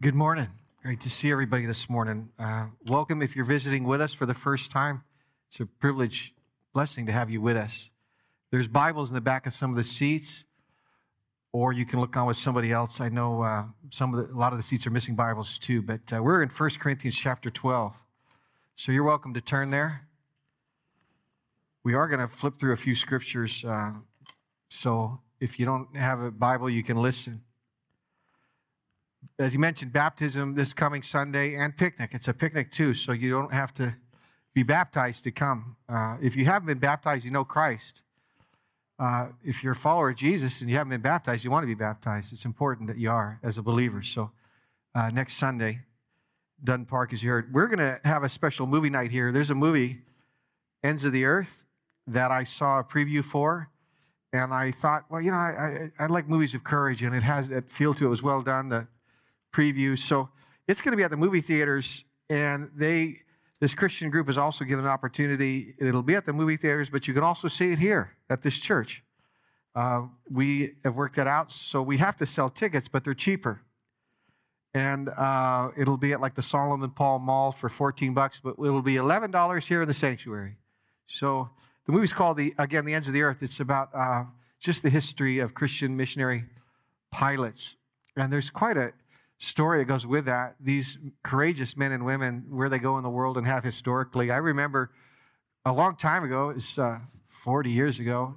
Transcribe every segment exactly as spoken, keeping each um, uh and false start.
Good morning. Great to see everybody this morning. Uh, welcome if you're visiting with us for the first time. It's a privilege, blessing to have you with us. There's Bibles in the back of some of the seats, or you can look on with somebody else. I know uh, some of the, a lot of the seats are missing Bibles too, but uh, we're in First Corinthians chapter twelve. So you're welcome to turn there. We are going to flip through a few scriptures, uh, so if you don't have a Bible, you can listen. As you mentioned, baptism this coming Sunday and picnic. It's a picnic too, so you don't have to be baptized to come. Uh, if you haven't been baptized, you know Christ. Uh, if you're a follower of Jesus and you haven't been baptized, you want to be baptized. It's important that you are as a believer. So uh, next Sunday, Dun Park, as you heard, we're going to have a special movie night here. There's a movie, Ends of the Earth, that I saw a preview for. And I thought, well, you know, I, I, I like movies of courage, and it has that feel to it. It was well done. The preview. So it's going to be at the movie theaters, and they, this Christian group is also given an opportunity. It'll be at the movie theaters, but you can also see it here at this church. Uh, we have worked that out, so we have to sell tickets, but they're cheaper. And uh, it'll be at like the Solomon Paul Mall for fourteen bucks, but it'll be eleven dollars here in the sanctuary. So the movie's called, the again, The Ends of the Earth. It's about uh, just the history of Christian missionary pilots. And there's quite a story that goes with that. These courageous men and women, where they go in the world and have historically. I remember a long time ago, it's uh, forty years ago,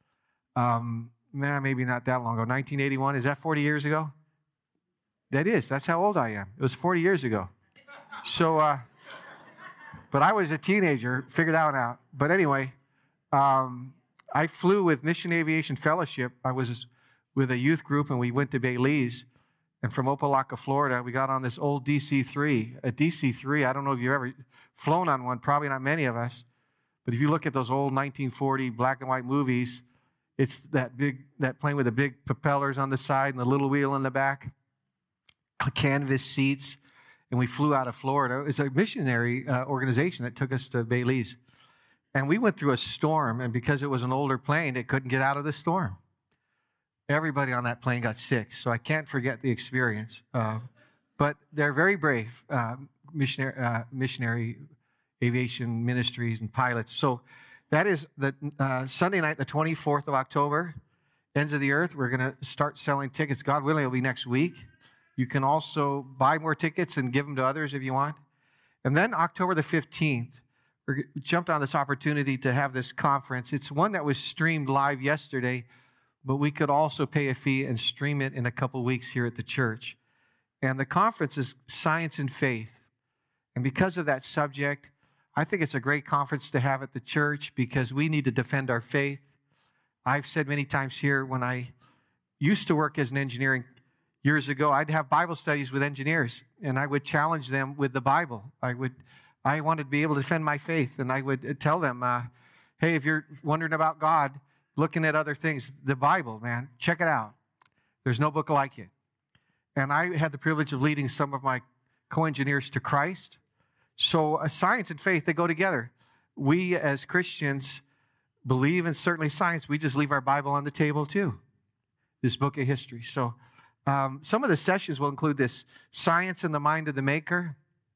um, nah, maybe not that long ago, nineteen eighty-one, is that forty years ago? That is, that's how old I am. It was forty years ago. So, uh, but I was a teenager, figured that one out. But anyway, um, I flew with Mission Aviation Fellowship. I was with a youth group, and we went to Belize. And from Opelika, Florida, we got on this old D C three. A D C three, I don't know if you've ever flown on one, probably not many of us. But if you look at those old nineteen forty black and white movies, it's that big, that plane with the big propellers on the side and the little wheel in the back, canvas seats. And we flew out of Florida. It's a missionary uh, organization that took us to Belize. And we went through a storm, and because it was an older plane, it couldn't get out of the storm. Everybody on that plane got sick, so I can't forget the experience. Uh, but they're very brave, uh, missionary, uh, missionary aviation ministries and pilots. So that is the uh, Sunday night, the twenty-fourth of October, Ends of the Earth. We're going to start selling tickets. God willing, it'll be next week. You can also buy more tickets and give them to others if you want. And then October the fifteenth, we jumped on this opportunity to have this conference. It's one that was streamed live yesterday, but we could also pay a fee and stream it in a couple weeks here at the church. And the conference is Science and Faith. And because of that subject, I think it's a great conference to have at the church because we need to defend our faith. I've said many times here, when I used to work as an engineering years ago, I'd have Bible studies with engineers, and I would challenge them with the Bible. I would, I wanted to be able to defend my faith, and I would tell them, uh, hey, if you're wondering about God, looking at other things, the Bible, man, check it out. There's no book like it. And I had the privilege of leading some of my co-engineers to Christ. So uh, science and faith, they go together. We as Christians believe in certainly science. We just leave our Bible on the table too, this book of history. So um, some of the sessions will include this: science in the mind of the maker,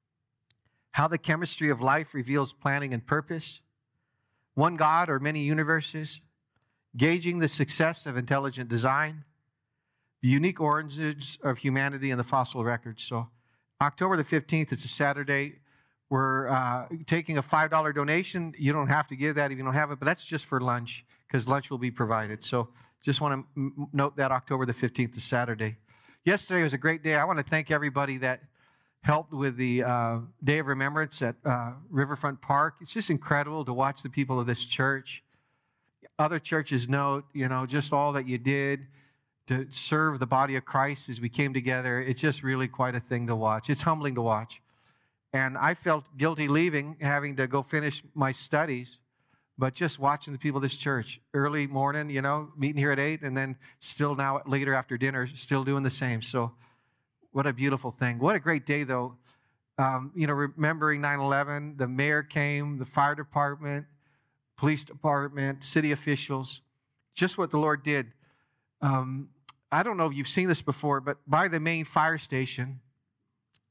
how the chemistry of life reveals planning and purpose, one God or many universes, gauging the success of intelligent design, the unique origins of humanity and the fossil record. So October the fifteenth, it's a Saturday. We're uh, taking a five dollar donation. You don't have to give that if you don't have it, but that's just for lunch, because lunch will be provided. So just want to m- note that October the fifteenth is Saturday. Yesterday was a great day. I want to thank everybody that helped with the uh, Day of Remembrance at uh, Riverfront Park. It's just incredible to watch the people of this church. Other churches note, you know, just all that you did to serve the body of Christ as we came together. It's just really quite a thing to watch. It's humbling to watch. And I felt guilty leaving, having to go finish my studies, but just watching the people of this church, early morning, you know, meeting here at eight, and then still now later after dinner, still doing the same. So what a beautiful thing. What a great day, though. Um, you know, remembering nine eleven, the mayor came, the fire department, police department, city officials, just what the Lord did. Um, I don't know if you've seen this before, but by the main fire station,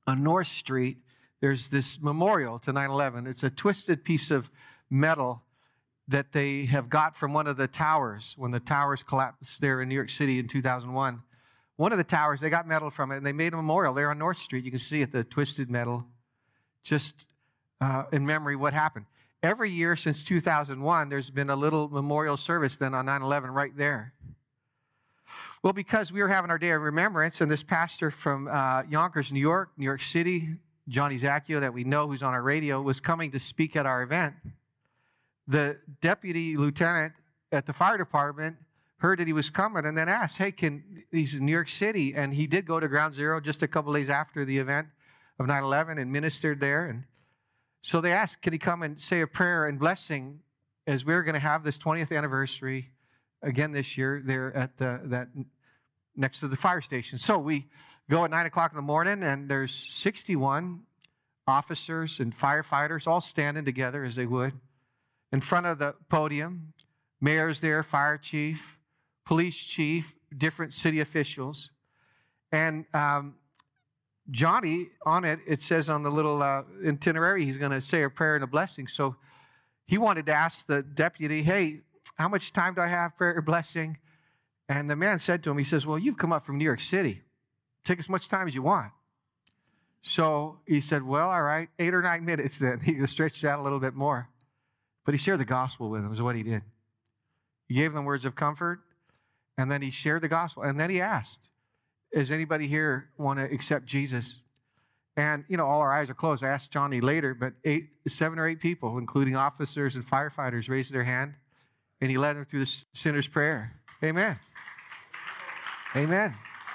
on North Street, there's this memorial to nine eleven. It's a twisted piece of metal that they have got from one of the towers when the towers collapsed there in New York City in two thousand one. One of the towers, they got metal from it, and they made a memorial there on North Street. You can see it, the twisted metal, just uh, in memory of what happened. Every year since two thousand one, there's been a little memorial service then on nine eleven right there. Well, because we were having our day of remembrance, and this pastor from uh, Yonkers, New York, New York City, Johnny Zacchio, that we know who's on our radio, was coming to speak at our event. The deputy lieutenant at the fire department heard that he was coming and then asked, hey, can, he's in New York City, and he did go to Ground Zero just a couple days after the event of nine eleven and ministered there. And so they asked, could he come and say a prayer and blessing as we're going to have this twentieth anniversary again this year there at the, that next to the fire station. So we go at nine o'clock in the morning, and there's sixty-one officers and firefighters all standing together as they would in front of the podium. Mayor's there, fire chief, police chief, different city officials. And um, Johnny, on it, it says on the little uh, itinerary, he's going to say a prayer and a blessing. So he wanted to ask the deputy, hey, how much time do I have, prayer or blessing? And the man said to him, he says, well, you've come up from New York City. Take as much time as you want. So he said, well, all right, eight or nine minutes then. He stretched it out a little bit more. But he shared the gospel with them, is what he did. He gave them words of comfort, and then he shared the gospel. And then he asked, does anybody here want to accept Jesus? And, you know, all our eyes are closed. I asked Johnny later, but eight, seven or eight people, including officers and firefighters, raised their hand, and he led them through the sinner's prayer. Amen. Amen.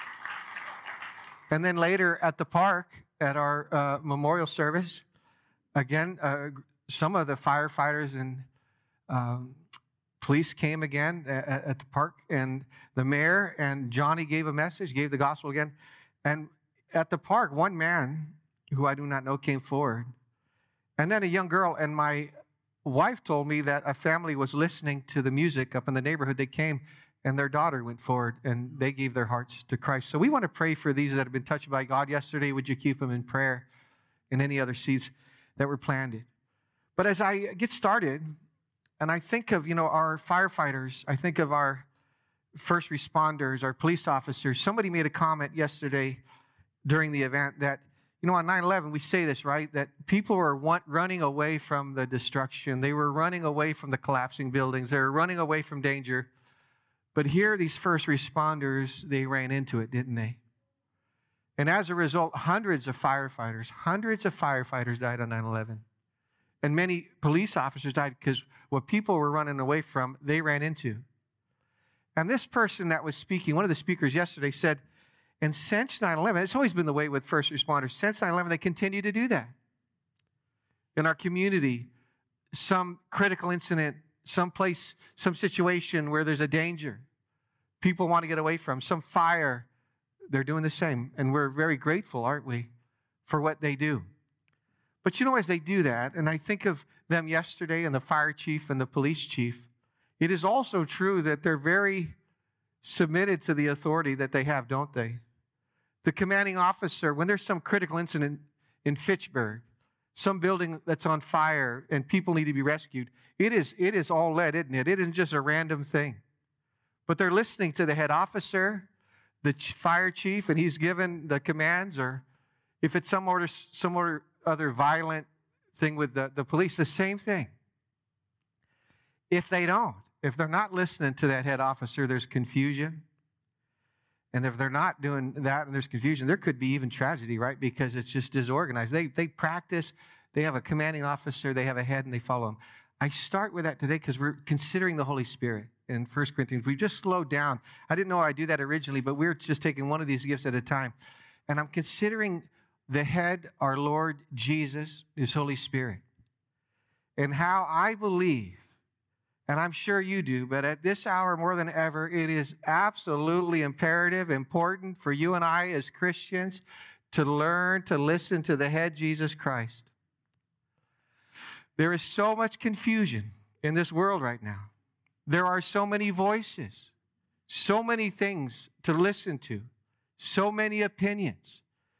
And then later at the park, at our uh, memorial service, again, uh, some of the firefighters and um, police came again at, at the park, and the mayor and Johnny gave a message, gave the gospel again. And at the park, one man, who I do not know, came forward. And then a young girl, and my wife told me that a family was listening to the music up in the neighborhood. They came, and their daughter went forward, and they gave their hearts to Christ. So we want to pray for these that have been touched by God yesterday. Would you keep them in prayer, and any other seeds that were planted? But as I get started, and I think of, you know, our firefighters, I think of our first responders, our police officers. Somebody made a comment yesterday during the event that, you know, on nine eleven, we say this, right? That people were want, running away from the destruction. They were running away from the collapsing buildings. They were running away from danger. But here, these first responders, they ran into it, didn't they? And as a result, hundreds of firefighters, hundreds of firefighters died on nine eleven. And many police officers died because what people were running away from, they ran into. And this person that was speaking, one of the speakers yesterday said, and since nine eleven, it's always been the way with first responders, since nine eleven, they continue to do that. In our community, some critical incident, some place, some situation where there's a danger, people want to get away from, some fire, they're doing the same. And we're very grateful, aren't we, for what they do. But you know, as they do that, and I think of them yesterday and the fire chief and the police chief, it is also true that they're very submitted to the authority that they have, don't they? The commanding officer, when there's some critical incident in Fitchburg, some building that's on fire and people need to be rescued, it is, it is all led, isn't it? It isn't just a random thing. But they're listening to the head officer, the fire chief, and he's given the commands, or if it's some order, some order, other violent thing with the, the police, the same thing. If they don't, if they're not listening to that head officer, there's confusion. And if they're not doing that and there's confusion, there could be even tragedy, right? Because it's just disorganized. They, they practice, they have a commanding officer, they have a head, and they follow him. I start with that today because we're considering the Holy Spirit in First Corinthians. We just slowed down. I didn't know I do that originally, but we're just taking one of these gifts at a time. And I'm considering the head, our Lord Jesus, His Holy Spirit, and how I believe, and I'm sure you do, but at this hour more than ever, it is absolutely imperative, important for you and I as Christians to learn to listen to the head, Jesus Christ. There is so much confusion in this world right now. There are so many voices, so many things to listen to, so many opinions.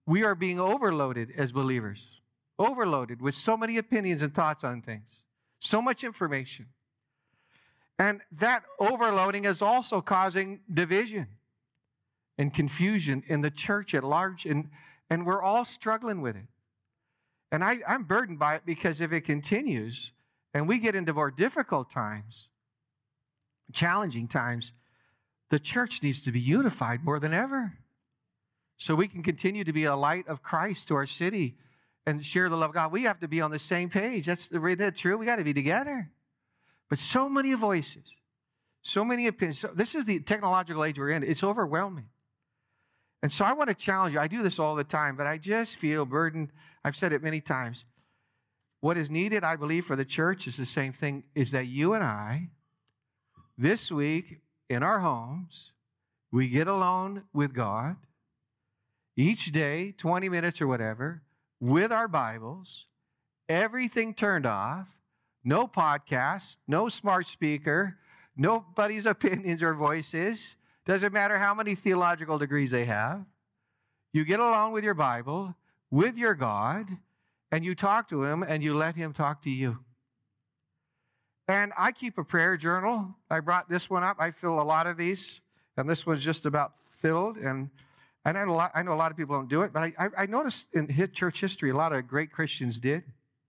We are being overloaded as believers, overloaded with so many opinions and thoughts on things, so much information. And that overloading is also causing division and confusion in the church at large, and, and we're all struggling with it. And I, I'm burdened by it, because if it continues and we get into more difficult times, challenging times, the church needs to be unified more than ever, so we can continue to be a light of Christ to our city and share the love of God. We have to be on the same page. That's the isn't that true? We got to be together. But so many voices, so many opinions. So this is the technological age we're in. It's overwhelming. And so I want to challenge you. I do this all the time, but I just feel burdened. I've said it many times. What is needed, I believe, for the church is the same thing, is that you and I, this week in our homes, we get alone with God each day, twenty minutes or whatever, with our Bibles, everything turned off, no podcast, no smart speaker, nobody's opinions or voices. Doesn't matter how many theological degrees they have. You get along with your Bible, with your God, and you talk to Him, and you let Him talk to you. And I keep a prayer journal. I brought this one up. I fill a lot of these, and this one's just about filled. And, and I, know a lot, I know a lot of people don't do it, but I, I, I noticed in church history, a lot of great Christians did.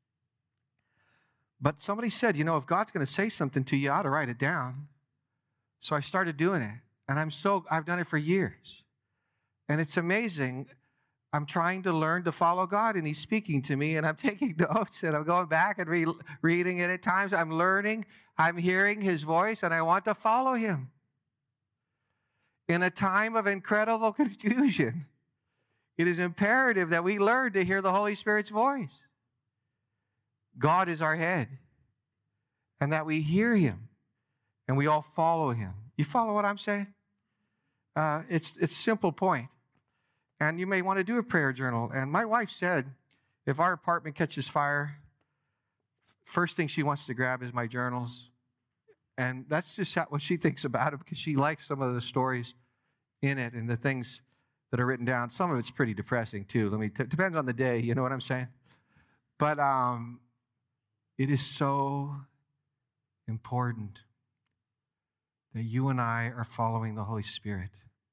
But somebody said, you know, if God's going to say something to you, you ought to write it down. So I started doing it. And I'm so, I've done it for years. And it's amazing. I'm trying to learn to follow God, and He's speaking to me, and I'm taking notes, and I'm going back and re- reading it at times. I'm learning, I'm hearing His voice, and I want to follow Him. In a time of incredible confusion, it is imperative that we learn to hear the Holy Spirit's voice. God is our head, and that we hear Him, and we all follow Him. You follow what I'm saying? Uh, it's it's a simple point. And you may want to do a prayer journal. And my wife said, if our apartment catches fire, first thing she wants to grab is my journals. And that's just what she thinks about it, because she likes some of the stories in it and the things that are written down. Some of it's pretty depressing, too. Let me t- depends on the day, you know what I'm saying? But um, it is so important that you and I are following the Holy Spirit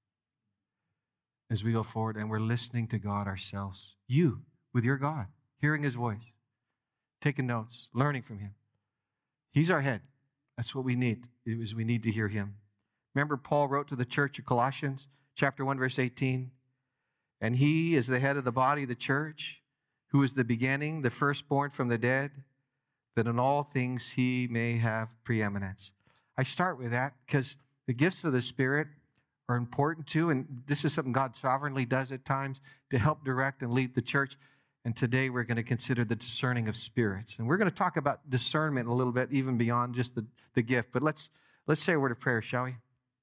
as we go forward, and we're listening to God ourselves. You, with your God, hearing His voice, taking notes, learning from Him. He's our head. That's what we need, is we need to hear Him. Remember, Paul wrote to the church of Colossians, chapter one, verse eighteen, and He is the head of the body of the church, who is the beginning, the firstborn from the dead, that in all things He may have preeminence. I start with that because the gifts of the Spirit are important too, and this is something God sovereignly does at times to help direct and lead the church. And today we're going to consider the discerning of spirits. And we're going to talk about discernment a little bit, even beyond just the, the gift. But let's let's say a word of prayer, shall we?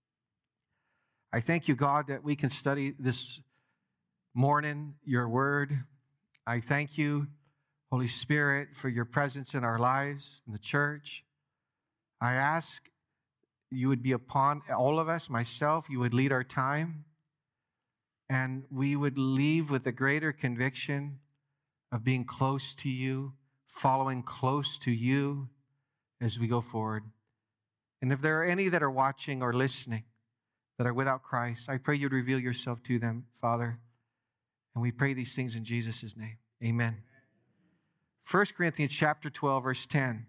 I thank you, God, that we can study this morning your word. I thank you, Holy Spirit, for your presence in our lives, in the church. I ask you would be upon all of us, myself, you would lead our time, and we would leave with a greater conviction of being close to you, following close to you as we go forward. And if there are any that are watching or listening that are without Christ, I pray you'd reveal yourself to them, Father. And we pray these things in Jesus' name. Amen. First Corinthians chapter twelve, verse ten.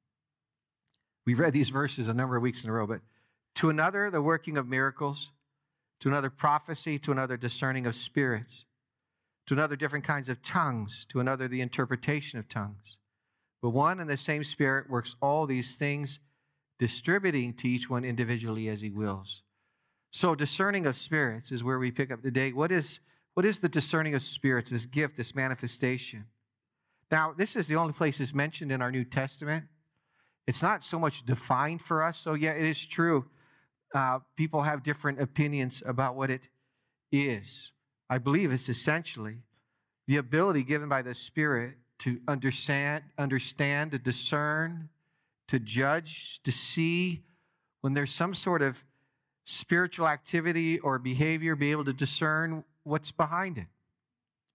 We've read these verses a number of weeks in a row, but to another, the working of miracles, to another, prophecy, to another, discerning of spirits, to another, different kinds of tongues, to another, the interpretation of tongues. But one and the same Spirit works all these things, distributing to each one individually as He wills. So discerning of spirits is where we pick up today. What is, what is the discerning of spirits, this gift, this manifestation? Now, this is the only place it's mentioned in our New Testament. It's not so much defined for us. So, yeah, it is true. Uh, people have different opinions about what it is. I believe it's essentially the ability given by the Spirit to understand, understand, to discern, to judge, to see when there's some sort of spiritual activity or behavior, be able to discern what's behind it.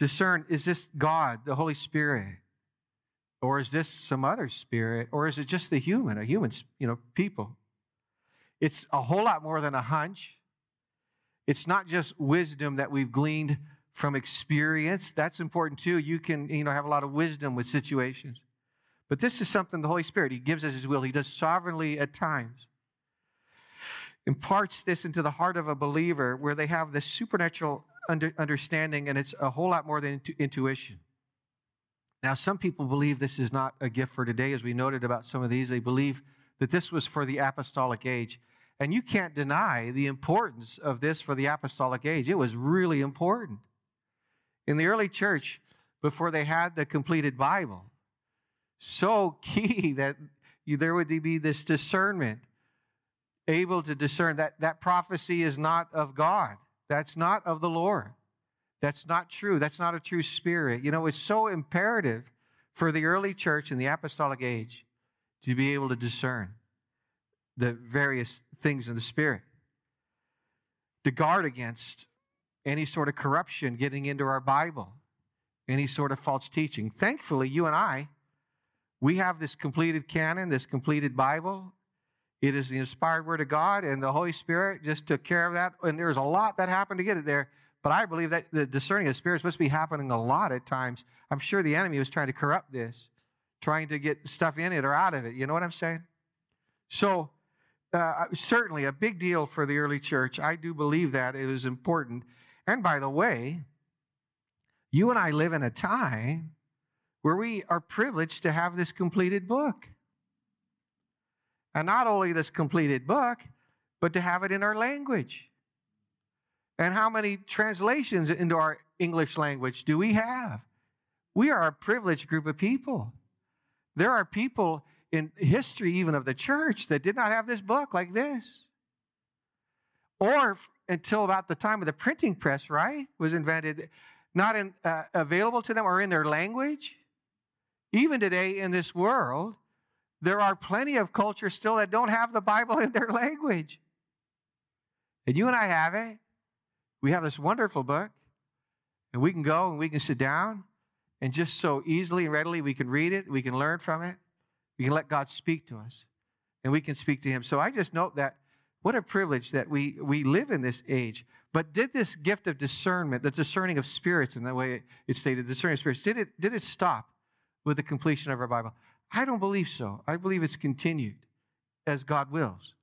discern, is this God, the Holy Spirit? Or is this some other spirit? Or is it just the human, a human, you know, people? It's a whole lot more than a hunch. It's not just wisdom that we've gleaned from experience. That's important too. You can, you know, have a lot of wisdom with situations. But this is something the Holy Spirit, He gives us His will. He does sovereignly at times. Imparts this into the heart of a believer where they have this supernatural under, understanding, and it's a whole lot more than intu- intuition. Now, some people believe this is not a gift for today. As we noted about some of these, they believe that this was for the apostolic age. And you can't deny the importance of this for the apostolic age. It was really important. In the early church, before they had the completed Bible, so key that you, there would be this discernment, able to discern that that prophecy is not of God. That's not of the Lord. That's not true. That's not a true spirit. You know, it's so imperative for the early church in the apostolic age to be able to discern the various things in the Spirit, to guard against any sort of corruption getting into our Bible, any sort of false teaching. Thankfully, you and I, we have this completed canon, this completed Bible. It is the inspired Word of God, and the Holy Spirit just took care of that. And there's a lot that happened to get it there. But I believe that the discerning of spirits must be happening a lot at times. I'm sure the enemy was trying to corrupt this, trying to get stuff in it or out of it. You know what I'm saying? So, uh, certainly a big deal for the early church. I do believe that it was important. And by the way, you and I live in a time where we are privileged to have this completed book. And not only this completed book, but to have it in our language. And how many translations into our English language do we have? We are a privileged group of people. There are people in history, even of the church, that did not have this book like this. Or until about the time of the printing press, right, was invented, not in, uh, available to them or in their language. Even today in this world, there are plenty of cultures still that don't have the Bible in their language. And you and I have it. We have this wonderful book, and we can go and we can sit down, and just so easily and readily we can read it, we can learn from it, we can let God speak to us, and we can speak to Him. So I just note that what a privilege that we, we live in this age. But did this gift of discernment, the discerning of spirits, in the way it's stated, discerning of spirits, did it, did it stop with the completion of our Bible? I don't believe so. I believe it's continued as God wills.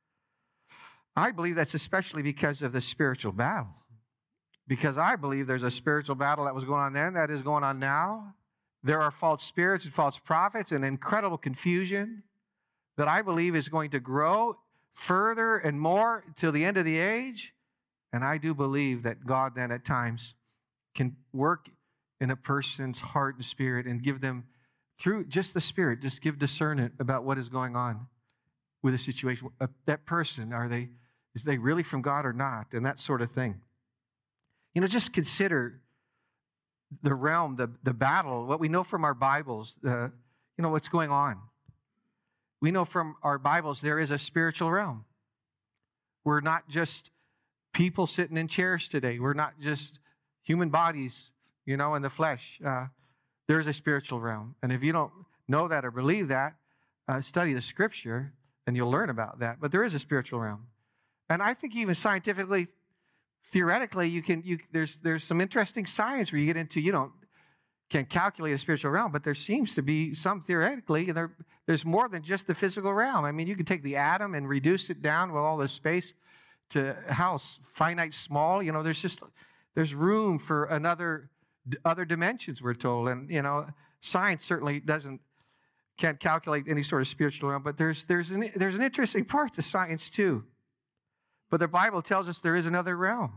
I believe that's especially because of the spiritual battle. Because I believe there's a spiritual battle that was going on then that is going on now. There are false spirits and false prophets and incredible confusion that I believe is going to grow further and more till the end of the age. And I do believe that God then at times can work in a person's heart and spirit and give them, through just the Spirit, just give discernment about what is going on with a situation. Uh, that person, are they, is they really from God or not? And that sort of thing. You know, just consider the realm, the, the battle, what we know from our Bibles, uh, you know, what's going on. We know from our Bibles there is a spiritual realm. We're not just people sitting in chairs today. We're not just human bodies, you know, in the flesh. Uh, there's a spiritual realm. And if you don't know that or believe that, uh, study the Scripture and you'll learn about that. But there is a spiritual realm. And I think even scientifically, theoretically, you can. You, there's there's some interesting science where you get into, you don't can calculate a spiritual realm, but there seems to be some theoretically, and there there's more than just the physical realm. I mean, you can take the atom and reduce it down with all this space to how finite small. You know, there's just there's room for another other dimensions, we're told, and you know, science certainly doesn't can't calculate any sort of spiritual realm, but there's there's an there's an interesting part to science too. But the Bible tells us there is another realm.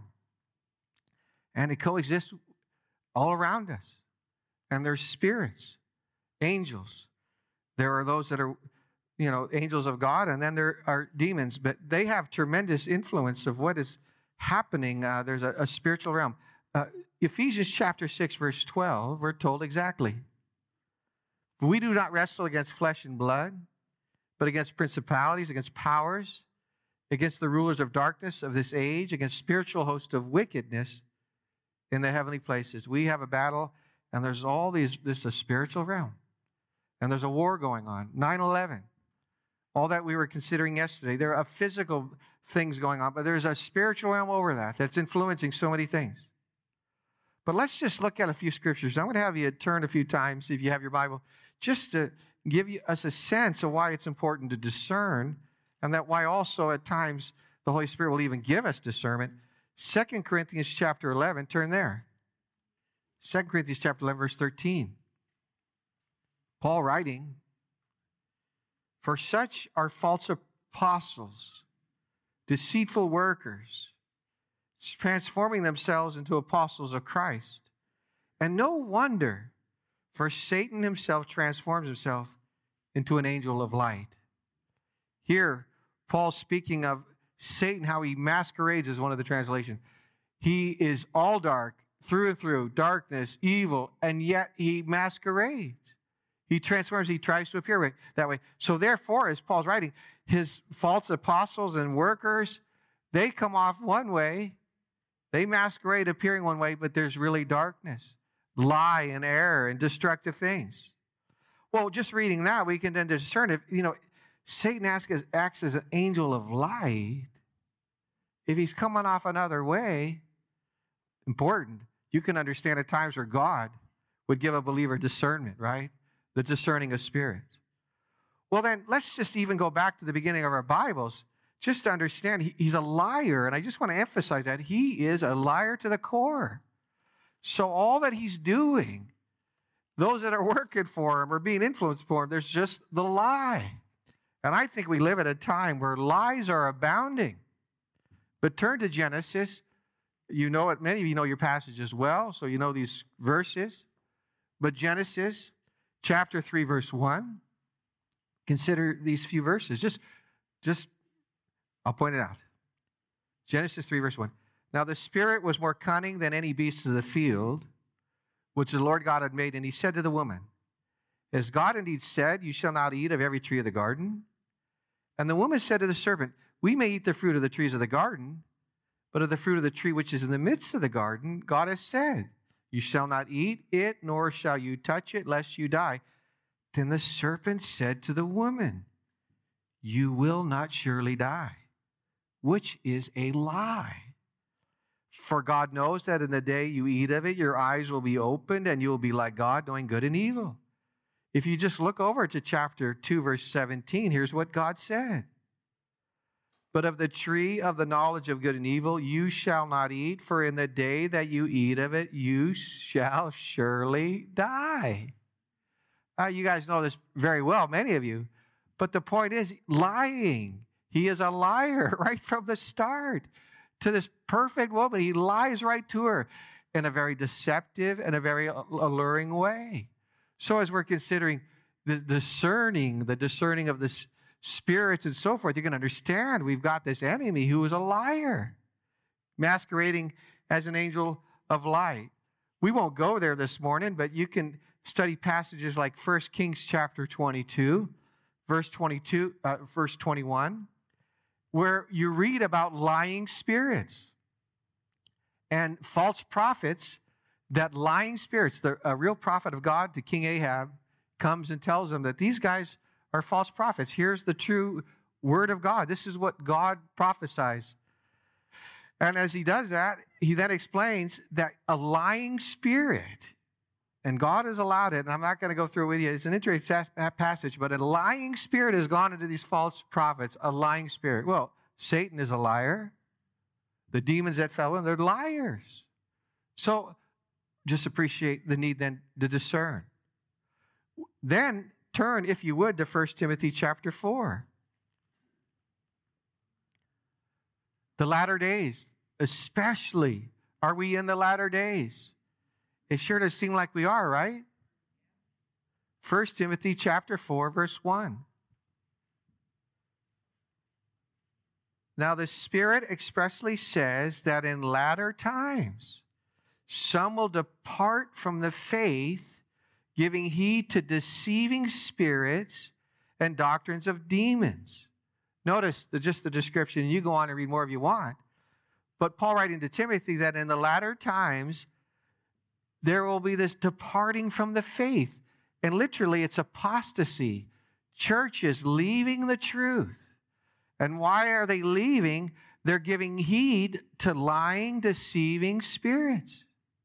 And it coexists all around us. And there's spirits, angels. There are those that are, you know, angels of God, and then there are demons. But they have tremendous influence of what is happening. Uh, there's a, a spiritual realm. Uh, Ephesians chapter six, verse twelve, we're told exactly. We do not wrestle against flesh and blood, but against principalities, against powers, against the rulers of darkness of this age, against spiritual hosts of wickedness in the heavenly places. We have a battle, and there's all these, this is a spiritual realm. And there's a war going on. nine eleven, all that we were considering yesterday. There are physical things going on, but there's a spiritual realm over that that's influencing so many things. But let's just look at a few scriptures. I'm going to have you turn a few times, if you have your Bible, just to give you, us a sense of why it's important to discern, and that why also at times the Holy Spirit will even give us discernment. Second Corinthians chapter eleven, turn there. Second Corinthians chapter eleven, verse thirteen. Paul writing, "For such are false apostles, deceitful workers, transforming themselves into apostles of Christ. And no wonder, for Satan himself transforms himself into an angel of light." Here, Paul's speaking of Satan, how he masquerades, is one of the translations. He is all dark, through and through, darkness, evil, and yet he masquerades. He transforms, he tries to appear that way. So therefore, as Paul's writing, his false apostles and workers, they come off one way, they masquerade appearing one way, but there's really darkness, lie and error and destructive things. Well, just reading that, we can then discern if, you know, Satan acts as, acts as an angel of light. If he's coming off another way, important, you can understand at times where God would give a believer discernment, right? The discerning of spirits. Well, then, let's just even go back to the beginning of our Bibles, just to understand he, he's a liar, and I just want to emphasize that. He is a liar to the core. So all that he's doing, those that are working for him or being influenced for him, there's just the lie. And I think we live at a time where lies are abounding. But turn to Genesis. You know it, many of you know your passage as well, so you know these verses. But Genesis chapter three, verse one. Consider these few verses. Just, just, I'll point it out. Genesis three, verse one. "Now the Spirit was more cunning than any beast of the field, which the Lord God had made. And he said to the woman, As God indeed said, you shall not eat of every tree of the garden. And the woman said to the serpent, We may eat the fruit of the trees of the garden, but of the fruit of the tree which is in the midst of the garden, God has said, You shall not eat it, nor shall you touch it, lest you die. Then the serpent said to the woman, You will not surely die, which is a lie. For God knows that in the day you eat of it, your eyes will be opened, and you will be like God, knowing good and evil." If you just look over to chapter two, verse seventeen, here's what God said. "But of the tree of the knowledge of good and evil you shall not eat, for in the day that you eat of it, you shall surely die." Uh, you guys know this very well, many of you. But the point is, lying. He is a liar right from the start. To this perfect woman, he lies right to her in a very deceptive and a very alluring way. So as we're considering the discerning, the discerning of the spirits and so forth, you can understand we've got this enemy who is a liar, masquerading as an angel of light. We won't go there this morning, but you can study passages like First Kings chapter twenty-two, verse twenty-two, uh, verse twenty-one, where you read about lying spirits and false prophets. That lying spirits, the a real prophet of God to King Ahab comes and tells him that these guys are false prophets. Here's the true word of God. This is what God prophesies. And as he does that, he then explains that a lying spirit, and God has allowed it, and I'm not going to go through it with you. It's an interesting passage, but a lying spirit has gone into these false prophets, a lying spirit. Well, Satan is a liar. The demons that fell in, they're liars. So just appreciate the need then to discern. Then turn, if you would, to First Timothy chapter four. The latter days, especially. Are we in the latter days? It sure does seem like we are, right? First Timothy chapter four, verse one. "Now the Spirit expressly says that in latter times some will depart from the faith, giving heed to deceiving spirits and doctrines of demons." Notice the, just the description. You go on and read more if you want. But Paul writing to Timothy that in the latter times, there will be this departing from the faith. And literally, it's apostasy. Churches leaving the truth. And why are they leaving? They're giving heed to lying, deceiving spirits.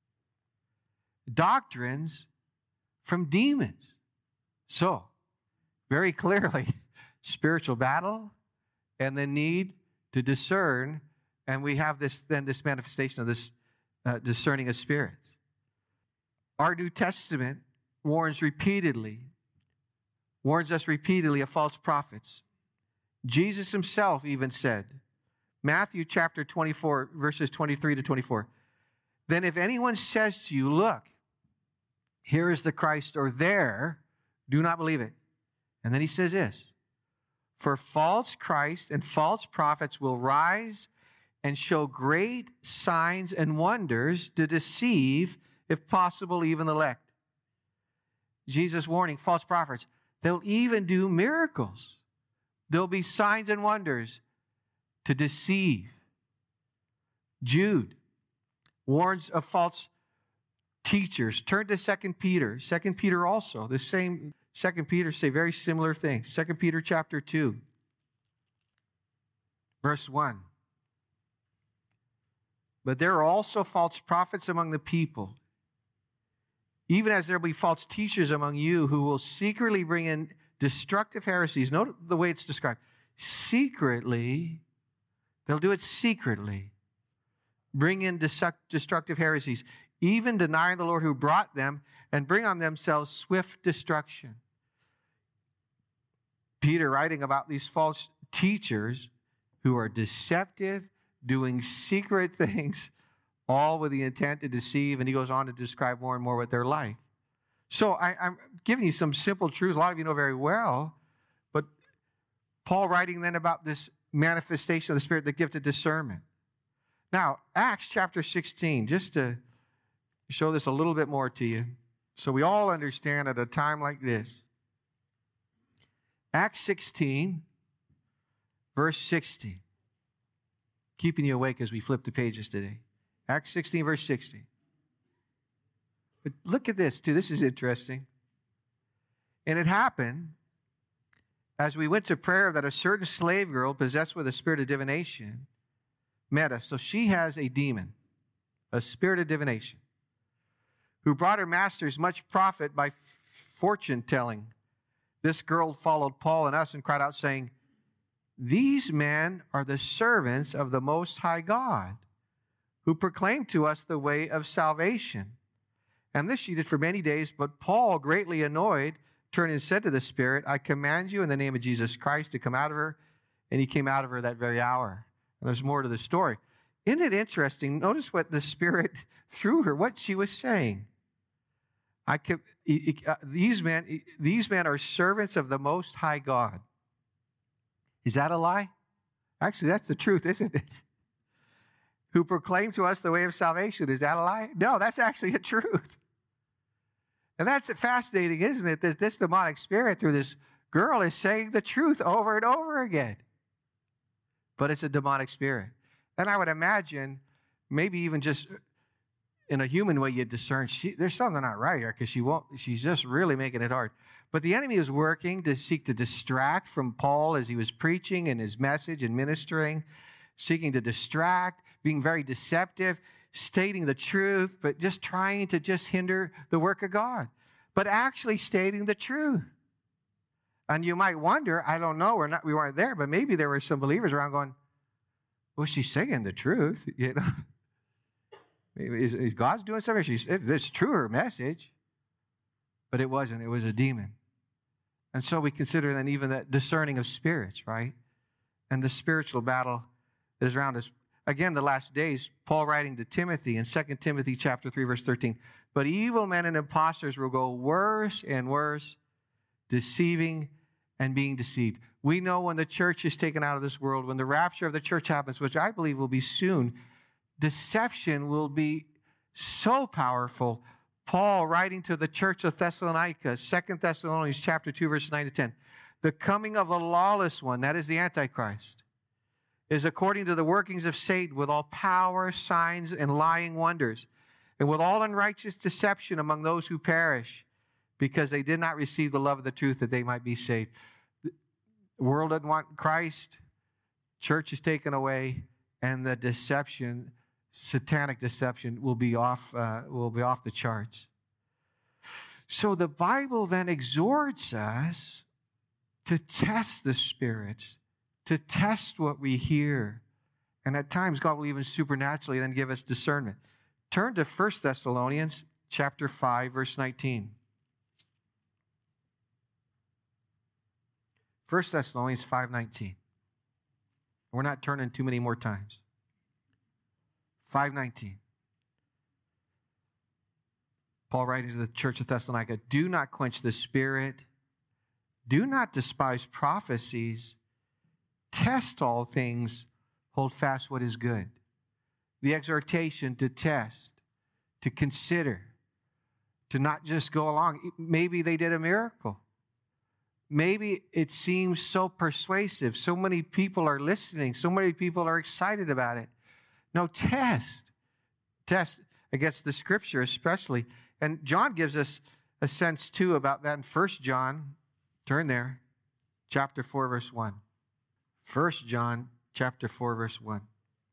Doctrines from demons. So, very clearly, spiritual battle and the need to discern. And we have this then this manifestation of this uh, discerning of spirits. Our New Testament warns repeatedly, warns us repeatedly of false prophets. Jesus himself even said, Matthew chapter twenty-four, verses twenty-three to twenty-four, then if anyone says to you, look, here is the Christ, or there, do not believe it. And then he says this, for false Christ and false prophets will rise and show great signs and wonders to deceive, if possible, even the elect. Jesus warning, false prophets, they'll even do miracles. There'll be signs and wonders to deceive. Jude warns of false teachers. Turn to Second Peter. Second Peter also, the same, Second Peter say very similar things. Second Peter chapter two, verse one. But there are also false prophets among the people, even as there will be false teachers among you who will secretly bring in destructive heresies. Note the way it's described. Secretly, they'll do it secretly. Bring in destructive heresies, even denying the Lord who brought them, and bring on themselves swift destruction. Peter writing about these false teachers who are deceptive, doing secret things, all with the intent to deceive, and he goes on to describe more and more what they're like. So I, I'm giving you some simple truths. A lot of you know very well, but Paul writing then about this manifestation of the Spirit, the gift of discernment. Now, Acts chapter sixteen, just to show this a little bit more to you, so we all understand at a time like this. Acts sixteen, verse sixty. Keeping you awake as we flip the pages today. Acts sixteen, verse sixty. But look at this, too. This is interesting. And it happened, as we went to prayer, that a certain slave girl possessed with a spirit of divination met us. So she has a demon, a spirit of divination, who brought her masters much profit by fortune telling. This girl followed Paul and us and cried out, saying, these men are the servants of the Most High God, who proclaim to us the way of salvation. And this she did for many days, but Paul, greatly annoyed, turned and said to the spirit, I command you in the name of Jesus Christ to come out of her. And he came out of her that very hour. And there's more to the story. Isn't it interesting? Notice what the spirit through her, what she was saying. I could, these men, these men are servants of the Most High God. Is that a lie? Actually, that's the truth, isn't it? Who proclaim to us the way of salvation. Is that a lie? No, that's actually a truth. And that's fascinating, isn't it? That this demonic spirit through this girl is saying the truth over and over again. But it's a demonic spirit. And I would imagine, maybe even just in a human way, you discern she, there's something not right here because she won't. She's just really making it hard. But the enemy is working to seek to distract from Paul as he was preaching and his message and ministering, seeking to distract, being very deceptive, stating the truth, but just trying to just hinder the work of God, but actually stating the truth. And you might wonder, I don't know, we're not, we weren't there, but maybe there were some believers around going, well, she's saying the truth, you know. Is, is God's doing something? She's, it's true, her message. But it wasn't. It was a demon. And so we consider then even that discerning of spirits, right? And the spiritual battle that is around us. Again, the last days, Paul writing to Timothy in Second Timothy chapter three, verse thirteen. But evil men and impostors will go worse and worse, deceiving and being deceived. We know when the church is taken out of this world, when the rapture of the church happens, which I believe will be soon, deception will be so powerful. Paul writing to the church of Thessalonica, Second Thessalonians chapter two, verses nine to ten. The coming of the lawless one, that is the Antichrist, is according to the workings of Satan with all power, signs, and lying wonders, and with all unrighteous deception among those who perish, because they did not receive the love of the truth that they might be saved. The world doesn't want Christ. Church is taken away, and the deception, satanic deception, will be off, uh, will be off the charts. So the Bible then exhorts us to test the spirits, to test what we hear. And at times, God will even supernaturally then give us discernment. Turn to First Thessalonians chapter five, verse nineteen. First Thessalonians five nineteen. We're not turning too many more times. five nineteen. Paul writing to the church of Thessalonica, do not quench the spirit. Do not despise prophecies. Test all things. Hold fast what is good. The exhortation to test, to consider, to not just go along. Maybe they did a miracle. Maybe it seems so persuasive. So many people are listening. So many people are excited about it. No, test. Test against the Scripture especially. And John gives us a sense, too, about that in First John. Turn there. Chapter four, verse one. First John, chapter four, verse one.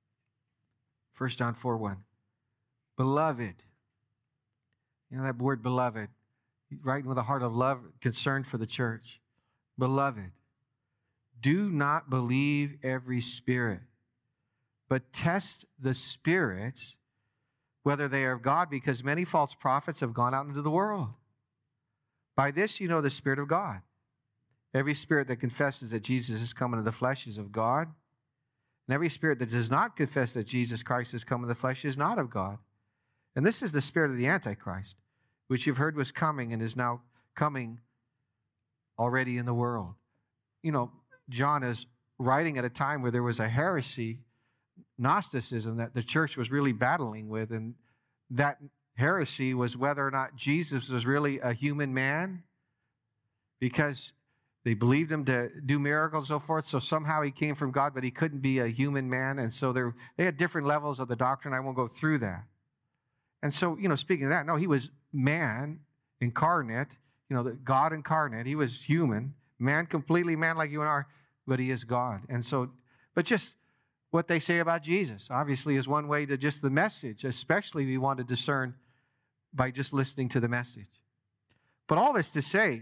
First John four, one. Beloved. You know that word beloved. Writing with a heart of love, concern for the church. Beloved, do not believe every spirit, but test the spirits, whether they are of God, because many false prophets have gone out into the world. By this you know the Spirit of God. Every spirit that confesses that Jesus has come into the flesh is of God. And every spirit that does not confess that Jesus Christ has come in the flesh is not of God. And this is the spirit of the Antichrist, which you've heard was coming and is now coming already in the world. You know, John is writing at a time where there was a heresy, Gnosticism, that the church was really battling with. And that heresy was whether or not Jesus was really a human man, because they believed him to do miracles and so forth. So somehow he came from God, but he couldn't be a human man. And so there, they had different levels of the doctrine. I won't go through that. And so, you know, speaking of that, no, he was man incarnate, you know, the God incarnate. He was human, man, completely man like you and I, but he is God. And so, but just what they say about Jesus, obviously, is one way to just the message, especially we want to discern by just listening to the message. But all this to say,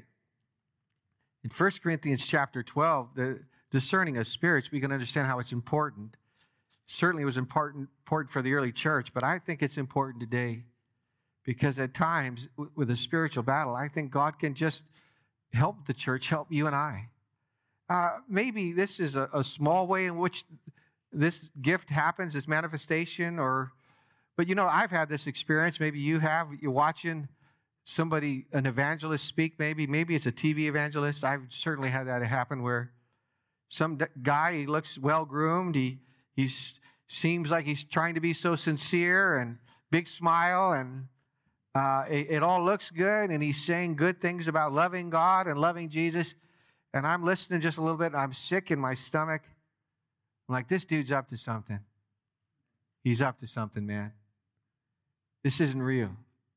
in First Corinthians chapter twelve, the discerning of spirits, we can understand how it's important. Certainly it was important, important for the early church, but I think it's important today because at times with a spiritual battle, I think God can just help the church, help you and I. Uh, maybe this is a, a small way in which this gift happens, this manifestation, or, but you know, I've had this experience, maybe you have, you're watching somebody, an evangelist speak, maybe, maybe it's a T V evangelist. I've certainly had that happen where some guy, he looks well-groomed, he He seems like he's trying to be so sincere and big smile, and uh, it, it all looks good, and he's saying good things about loving God and loving Jesus, and I'm listening just a little bit, and I'm sick in my stomach. I'm like, this dude's up to something. He's up to something, man. This isn't real.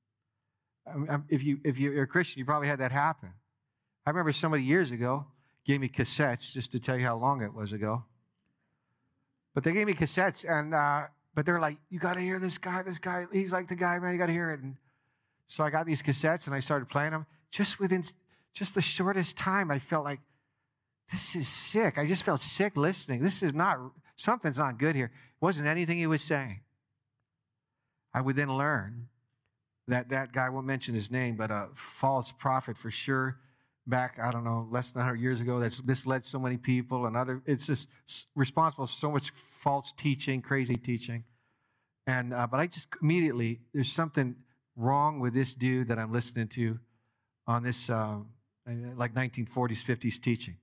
I, I, if, you, if you're a Christian, you probably had that happen. I remember somebody years ago gave me cassettes, just to tell you how long it was ago. But they gave me cassettes, and uh, but they're like, you got to hear this guy, this guy, he's like the guy, man, you got to hear it. And so I got these cassettes, and I started playing them. Just within just the shortest time, I felt like, this is sick. I just felt sick listening. This is not, something's not good here. It wasn't anything he was saying. I would then learn that that guy, I won't mention his name, but a false prophet for sure, back, I don't know, less than one hundred years ago, that's misled so many people and other, it's just responsible for so much false teaching, crazy teaching. And, uh, but I just immediately, there's something wrong with this dude that I'm listening to on this, uh, like nineteen forties, fifties teaching.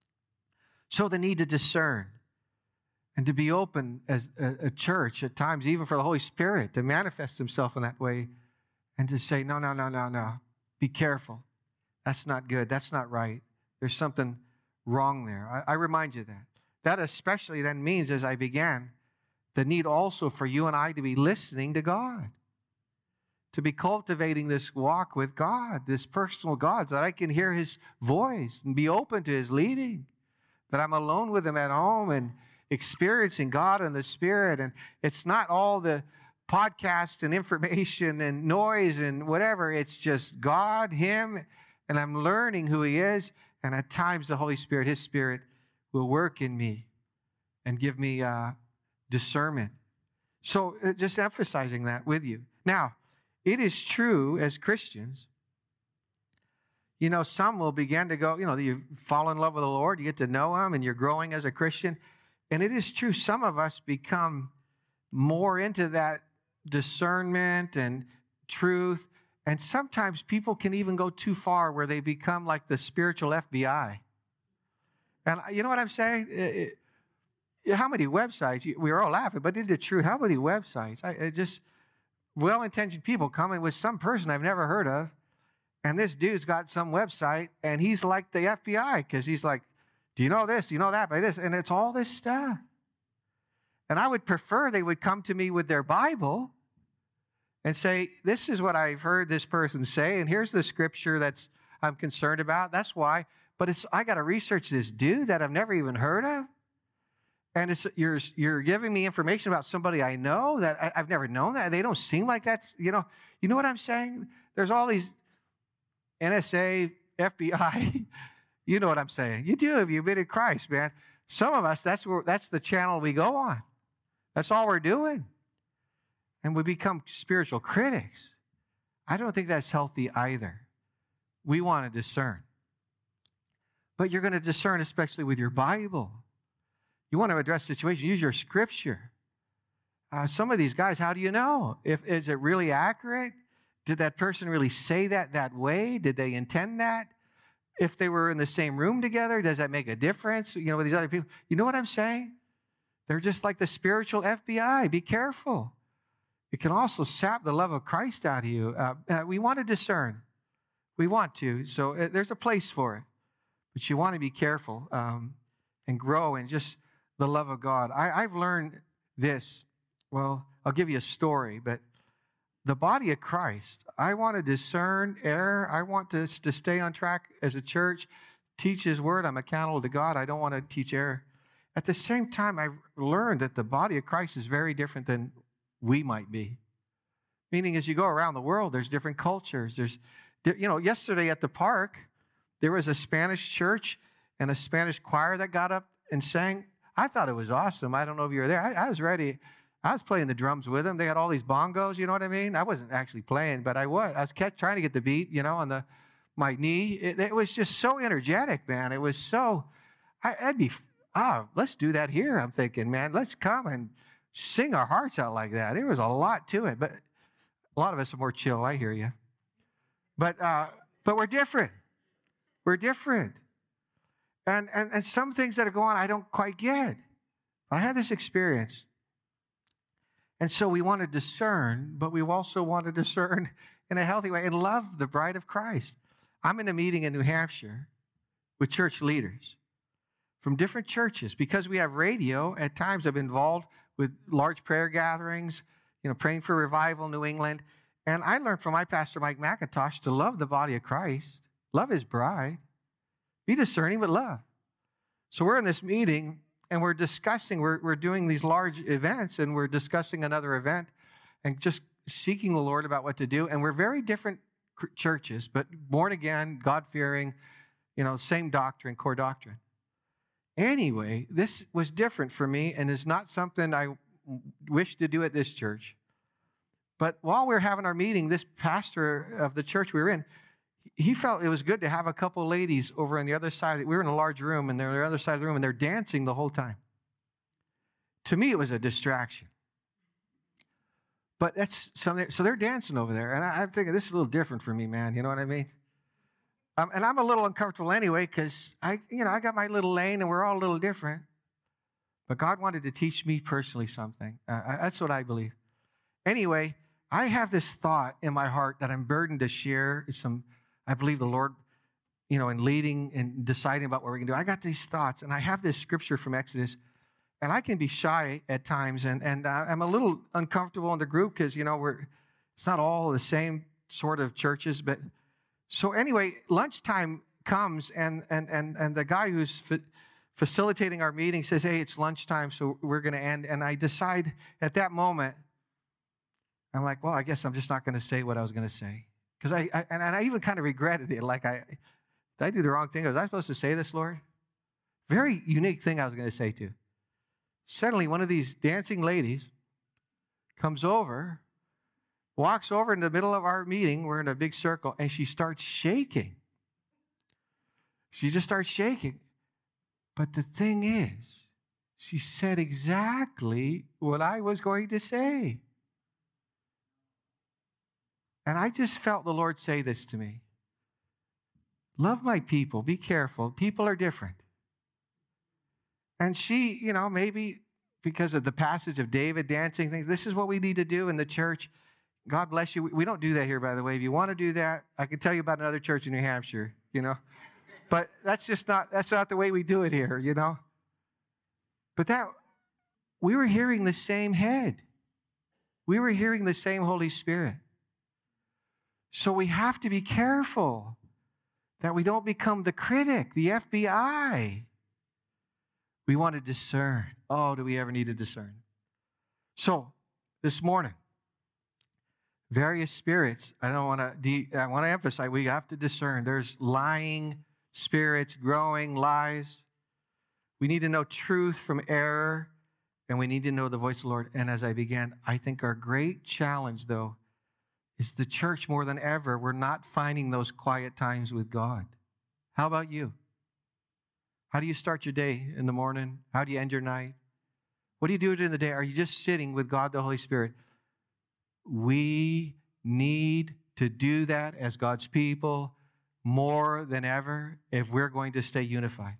So the need to discern and to be open as a, a church at times, even for the Holy Spirit to manifest himself in that way and to say, no, no, no, no, no, be careful. That's not good. That's not right. There's something wrong there. I, I remind you that. That especially then means, as I began, the need also for you and I to be listening to God. to be cultivating this walk with God, this personal God, so that I can hear His voice and be open to His leading, that I'm alone with Him at home and experiencing God and the Spirit. And it's not all the podcasts and information and noise and whatever. It's just God, Him, and I'm learning who He is. And at times the Holy Spirit, His Spirit, will work in me and give me uh, discernment. So uh, just emphasizing that with you. Now, it is true as Christians, you know, some will begin to go, you know, you fall in love with the Lord, you get to know Him, and you're growing as a Christian. And it is true, some of us become more into that discernment and truth. And sometimes people can even go too far where they become like the spiritual F B I. And you know what I'm saying? It, it, how many websites, we were all laughing, but it's true, how many websites? I, it just, well-intentioned people coming with some person I've never heard of, and this dude's got some website, and he's like the F B I, because he's like, do you know this? Do you know that? By this? And it's all this stuff. And I would prefer they would come to me with their Bible and say, this is what I've heard this person say, and here's the scripture that's I'm concerned about. That's why. But it's I got to research this dude that I've never even heard of. And it's you're you're giving me information about somebody I know that I, I've never known that. They don't seem like that's, you know, you know what I'm saying? There's all these N S A, F B I, you know what I'm saying. You do if you've been in Christ, man. Some of us, that's where that's the channel we go on. That's all we're doing. And we become spiritual critics. I don't think that's healthy either. We want to discern. But you're going to discern especially with your Bible. You want to address situations, use your scripture. Uh, some of these guys, how do you know? If is it really accurate? Did that person really say that that way? Did they intend that? If they were in the same room together, does that make a difference? You know, with these other people. You know what I'm saying? They're just like the spiritual F B I. Be careful. It can also sap the love of Christ out of you. Uh, uh, we want to discern. We want to. So uh, there's a place for it. But you want to be careful um, and grow in just the love of God. I, I've learned this. Well, I'll give you a story, but the body of Christ, I want to discern error. I want us to, to stay on track as a church, teach His word. I'm accountable to God. I don't want to teach error. At the same time, I've learned that the body of Christ is very different than we might be. Meaning, as you go around the world, there's different cultures. There's, you know, yesterday at the park, there was a Spanish church and a Spanish choir that got up and sang. I thought it was awesome. I don't know if you were there. I, I was ready. I was playing the drums with them. They had all these bongos, you know what I mean? I wasn't actually playing, but I was. I was kept trying to get the beat, you know, on the my knee. It, it was just so energetic, man. It was so, I, I'd be, ah, let's do that here. I'm thinking, man, let's come and sing our hearts out like that. There was a lot to it, but a lot of us are more chill. I hear you. But, uh, but we're different. We're different. And, and, and some things that are going on, I don't quite get. I had this experience. And so we want to discern, but we also want to discern in a healthy way and love the bride of Christ. I'm in a meeting in New Hampshire with church leaders from different churches. Because we have radio, at times I've been involved with large prayer gatherings, you know, praying for revival in New England. And I learned from my pastor, Mike McIntosh, to love the body of Christ, love His bride, be discerning, but love. So we're in this meeting, and we're discussing, we're, we're doing these large events, and we're discussing another event and just seeking the Lord about what to do. And we're very different churches, but born again, God-fearing, you know, same doctrine, core doctrine. Anyway, this was different for me and is not something I wish to do at this church. But while we were having our meeting, this pastor of the church we were in, he felt it was good to have a couple ladies over on the other side. We were in a large room, and they're on the other side of the room, and they're dancing the whole time. To me, it was a distraction. But that's something. So they're dancing over there, and I, I'm thinking, this is a little different for me, man. You know what I mean? Um, and I'm a little uncomfortable anyway, because I, you know, I got my little lane, and we're all a little different. But God wanted to teach me personally something. Uh, I, that's what I believe. Anyway, I have this thought in my heart that I'm burdened to share some. I believe the Lord, you know, in leading and deciding about what we're going to do. I got these thoughts, and I have this scripture from Exodus, and I can be shy at times, and, and I'm a little uncomfortable in the group because, you know, we're It's not all the same sort of churches, but so anyway, lunchtime comes, and and and and the guy who's fa- facilitating our meeting says, "Hey, it's lunchtime, so we're going to end." And I decide at that moment, I'm like, "Well, I guess I'm just not going to say what I was going to say," because I, I and I even kind of regretted it. Like, I did I do the wrong thing? Was I supposed to say this, Lord? Very unique thing I was going to say to. Suddenly, one of these dancing ladies comes over, walks over in the middle of our meeting. We're in a big circle, and she starts shaking. She just starts shaking. But the thing is, she said exactly what I was going to say. And I just felt the Lord say this to me. Love my people. Be careful. People are different. And she, you know, maybe because of the passage of David dancing things, this is what we need to do in the church. God bless you. We don't do that here, by the way. If you want to do that, I can tell you about another church in New Hampshire, you know. But that's just not, that's not the way we do it here, you know. But that, we were hearing the same head. We were hearing the same Holy Spirit. So we have to be careful that we don't become the critic, the F B I. We want to discern. Oh, do we ever need to discern? So, this morning, various spirits, I don't want to, de- I want to emphasize, we have to discern. There's lying spirits, growing lies. We need to know truth from error, and we need to know the voice of the Lord. And as I began, I think our great challenge, though, is the church more than ever. We're not finding those quiet times with God. How about you? How do you start your day in the morning? How do you end your night? What do you do during the day? Are you just sitting with God, the Holy Spirit? We need to do that as God's people more than ever if we're going to stay unified.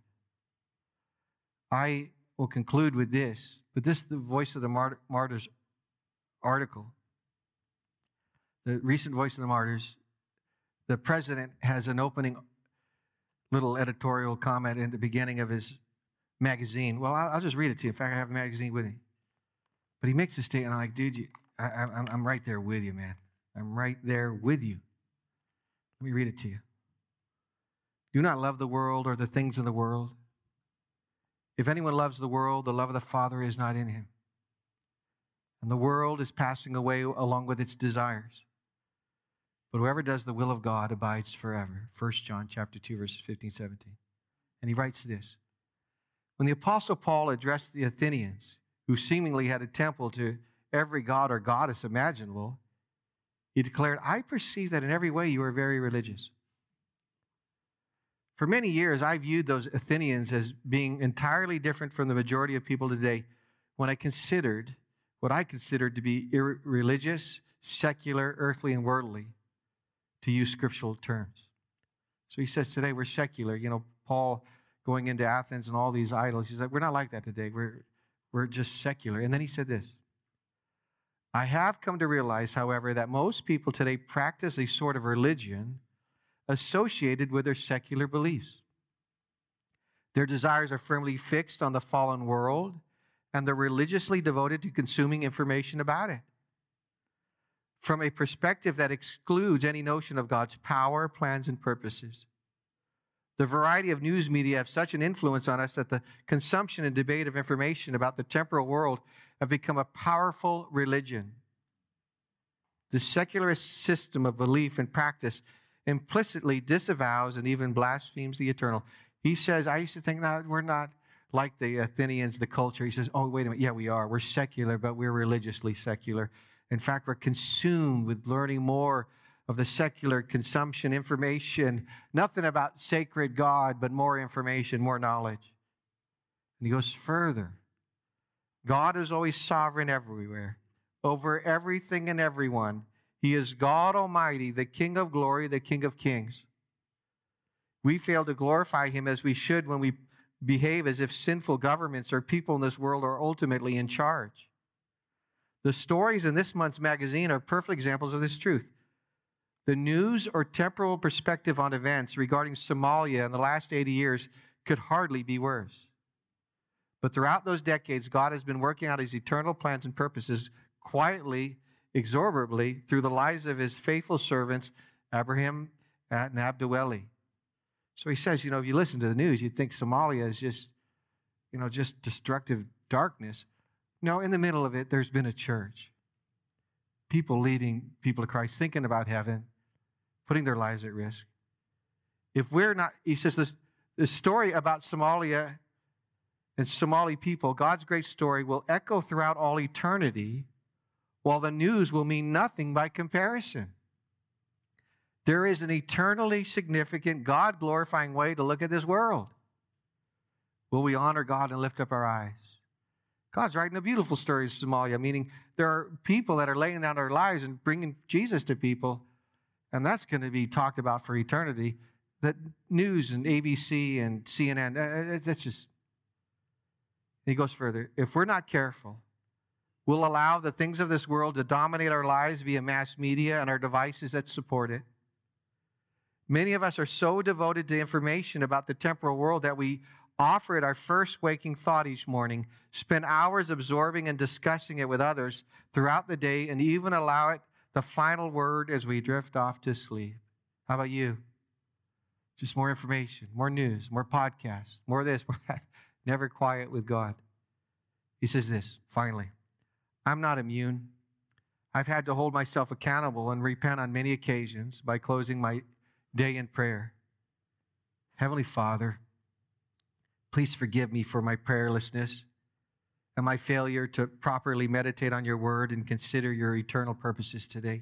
I will conclude with this, but this is the Voice of the Mart- Martyrs article. The recent Voice of the Martyrs. The president has an opening little editorial comment in the beginning of his magazine. Well, I'll, I'll just read it to you. In fact, I have the magazine with me. But he makes a statement. I'm like, dude, you, I, I, I'm right there with you, man. I'm right there with you. Let me read it to you. Do not love the world or the things of the world. If anyone loves the world, the love of the Father is not in him. And the world is passing away along with its desires. But whoever does the will of God abides forever. First John chapter two, verses fifteen, seventeen. And he writes this. When the Apostle Paul addressed the Athenians, who seemingly had a temple to every god or goddess imaginable, he declared, I perceive that in every way you are very religious. For many years, I viewed those Athenians as being entirely different from the majority of people today when I considered what I considered to be irreligious, secular, earthly, and worldly, to use scriptural terms. So he says today we're secular. You know, Paul going into Athens and all these idols, he's like, we're not like that today. We're, we're just secular. And then he said this, I have come to realize, however, that most people today practice a sort of religion associated with their secular beliefs. Their desires are firmly fixed on the fallen world, and they're religiously devoted to consuming information about it from a perspective that excludes any notion of God's power, plans, and purposes. The variety of news media have such an influence on us that the consumption and debate of information about the temporal world have become a powerful religion. The secularist system of belief and practice implicitly disavows and even blasphemes the eternal. He says, I used to think, no, we're not like the Athenians, the culture. He says, oh, wait a minute. Yeah, we are. We're secular, but we're religiously secular. In fact, we're consumed with learning more of the secular consumption information. Nothing about sacred God, but more information, more knowledge. And he goes further. God is always sovereign everywhere, over everything and everyone. He is God Almighty, the King of glory, the King of kings. We fail to glorify him as we should when we behave as if sinful governments or people in this world are ultimately in charge. The stories in this month's magazine are perfect examples of this truth. The news or temporal perspective on events regarding Somalia in the last eighty years could hardly be worse. But throughout those decades, God has been working out his eternal plans and purposes quietly exorbitably through the lives of his faithful servants, Abraham and Abdueli. So he says, you know, if you listen to the news, you'd think Somalia is just, you know, just destructive darkness. No, in the middle of it, there's been a church. People leading people to Christ, thinking about heaven, putting their lives at risk. If we're not, he says this, this story about Somalia and Somali people, God's great story, will echo throughout all eternity, while the news will mean nothing by comparison. There is an eternally significant, God-glorifying way to look at this world. Will we honor God and lift up our eyes? God's writing a beautiful story of Somalia, meaning there are people that are laying down their lives and bringing Jesus to people, and that's going to be talked about for eternity. That news and A B C and C N N, that's just... He goes further. If we're not careful, we'll allow the things of this world to dominate our lives via mass media and our devices that support it. Many of us are so devoted to information about the temporal world that we offer it our first waking thought each morning, spend hours absorbing and discussing it with others throughout the day, and even allow it the final word as we drift off to sleep. How about you? Just more information, more news, more podcasts, more this, more that. Never quiet with God. He says this, finally, I'm not immune. I've had to hold myself accountable and repent on many occasions by closing my day in prayer. Heavenly Father, please forgive me for my prayerlessness and my failure to properly meditate on your word and consider your eternal purposes today.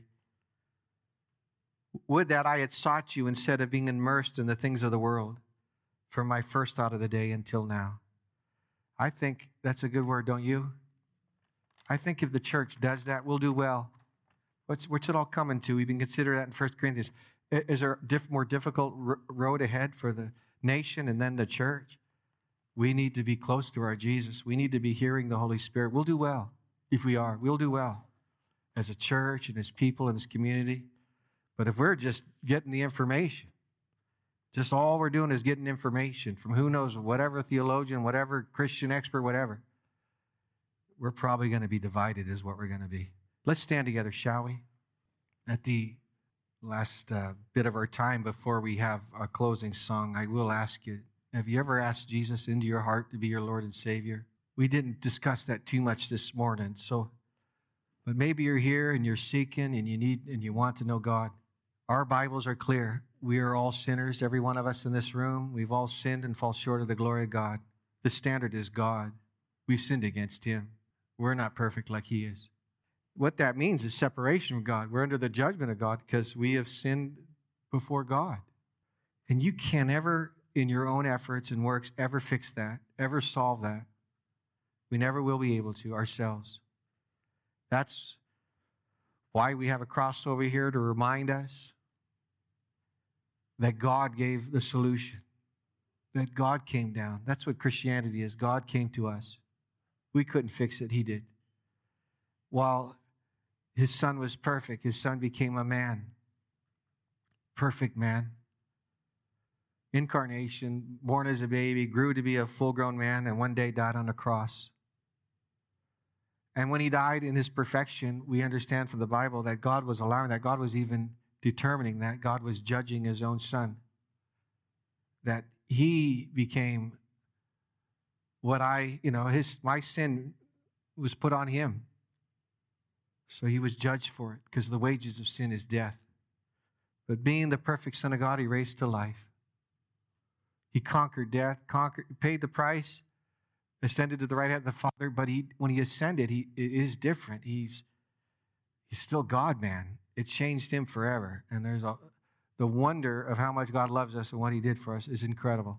Would that I had sought you instead of being immersed in the things of the world from my first thought of the day until now. I think that's a good word, don't you? I think if the church does that, we'll do well. What's, what's it all coming to? We can consider that in First Corinthians. Is there a diff, more difficult r- road ahead for the nation and then the church? We need to be close to our Jesus. We need to be hearing the Holy Spirit. We'll do well if we are. We'll do well as a church and as people in this community. But if we're just getting the information, just all we're doing is getting information from who knows, whatever theologian, whatever Christian expert, whatever, we're probably going to be divided is what we're going to be. Let's stand together, shall we? At the last uh, bit of our time before we have a closing song, I will ask you, have you ever asked Jesus into your heart to be your Lord and Savior? We didn't discuss that too much this morning, so, but maybe you're here and you're seeking and you need and you want to know God. Our Bibles are clear. We are all sinners, every one of us in this room. We've all sinned and fall short of the glory of God. The standard is God. We've sinned against Him. We're not perfect like He is. What that means is separation from God. We're under the judgment of God because we have sinned before God. And you can't ever, in your own efforts and works, ever fix that, ever solve that. We never will be able to ourselves. That's why we have a cross over here to remind us that God gave the solution, that God came down. That's what Christianity is. God came to us. We couldn't fix it. He did. While His Son was perfect, His Son became a man. Perfect man. Incarnation, born as a baby, grew to be a full-grown man, and one day died on the cross. And when He died in His perfection, we understand from the Bible that God was allowing that. God was even determining that. God was judging His own Son. That He became what I, you know, his my sin was put on Him. So He was judged for it because the wages of sin is death. But being the perfect Son of God, He raised to life. He conquered death, conquered, paid the price, ascended to the right hand of the Father. But he, when He ascended, He it is different. He's He's still God, man. It changed Him forever. And there's a, the wonder of how much God loves us and what He did for us is incredible.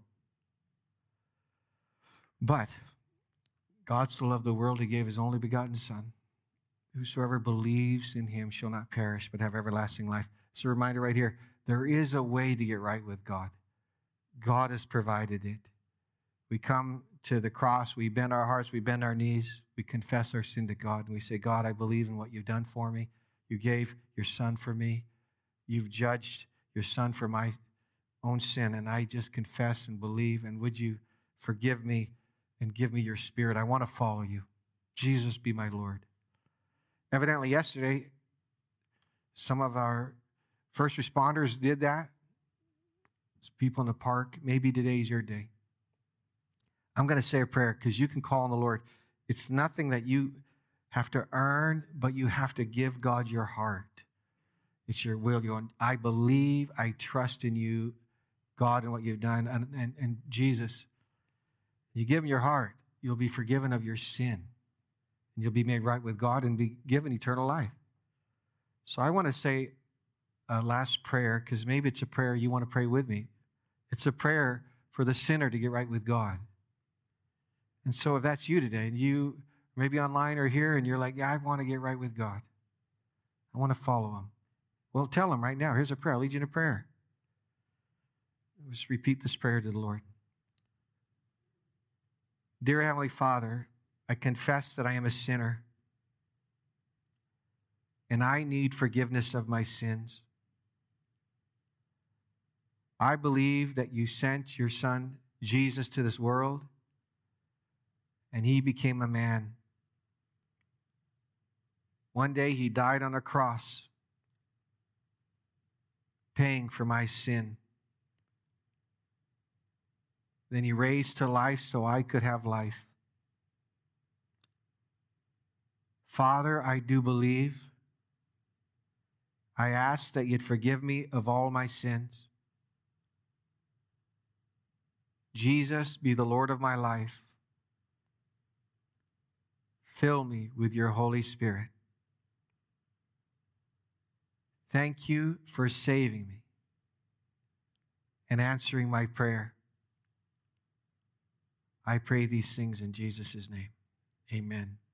But God so loved the world, He gave His only begotten Son. Whosoever believes in Him shall not perish, but have everlasting life. It's a reminder right here. There is a way to get right with God. God has provided it. We come to the cross, we bend our hearts, we bend our knees, we confess our sin to God, and we say, God, I believe in what You've done for me. You gave Your Son for me. You've judged Your Son for my own sin, and I just confess and believe, and would You forgive me and give me Your Spirit? I want to follow You. Jesus, be my Lord. Evidently, yesterday, Some of our first responders did that. It's people in the park. Maybe today's your day. I'm going to say a prayer because you can call on the Lord. It's nothing that you have to earn, but you have to give God your heart. It's your will. You're going, I believe, I trust in you, God, and what you've done. And, and, and Jesus, you give him your heart, you'll be forgiven of your sin. And you'll be made right with God and be given eternal life. So I want to say a last prayer, because maybe it's a prayer you want to pray with me. It's a prayer for the sinner to get right with God. And so if that's you today, and you maybe online or here, and you're like, yeah, I want to get right with God. I want to follow him. Well, tell him right now. Here's a prayer. I'll lead you in a prayer. Just repeat this prayer to the Lord. Dear Heavenly Father, I confess that I am a sinner, and I need forgiveness of my sins. I believe that you sent your Son, Jesus, to this world, and he became a man. One day he died on a cross, paying for my sin. Then he raised to life so I could have life. Father, I do believe. I ask that you'd forgive me of all my sins. Jesus, be the Lord of my life. Fill me with your Holy Spirit. Thank you for saving me and answering my prayer. I pray these things in Jesus' name. Amen.